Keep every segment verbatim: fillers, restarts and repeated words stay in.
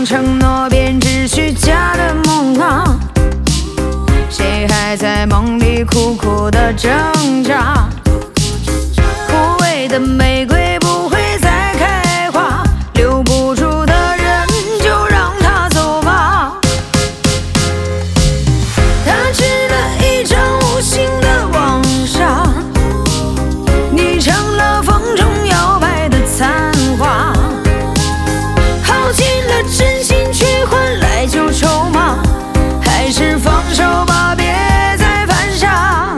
承诺变只虚假的梦啊？谁还在梦里苦苦的挣扎？枯萎的玫瑰不会再开花，留不住的人就让他走吧。他织了一张无形的网纱，你成了风中摇摆的残花，耗尽了真心去换来旧筹码，还是放手吧，别再犯傻。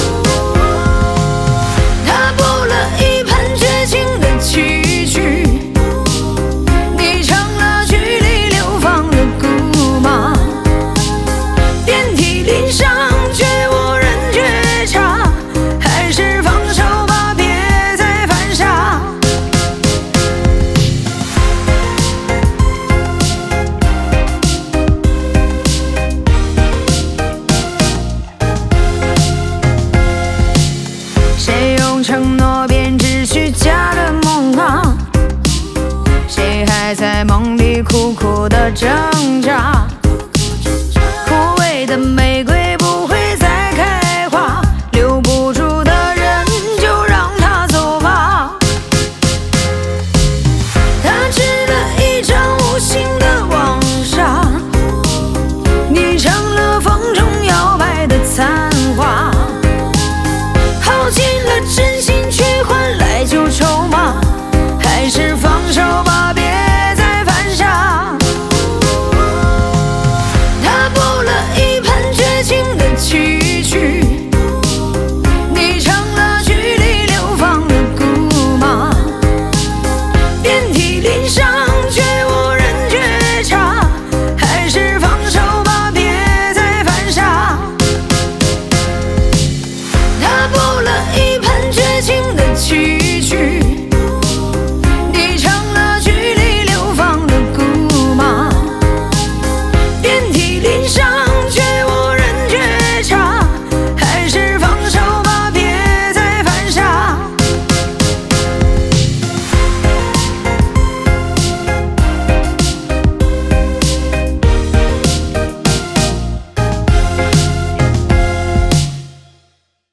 他补了一盘绝情的棋局，你成了曲里流放的姑妈，遍体鳞伤却无人觉察，还是放手吧，别再犯傻。谁用承诺编织虚假的梦啊？谁还在梦里苦苦的挣扎？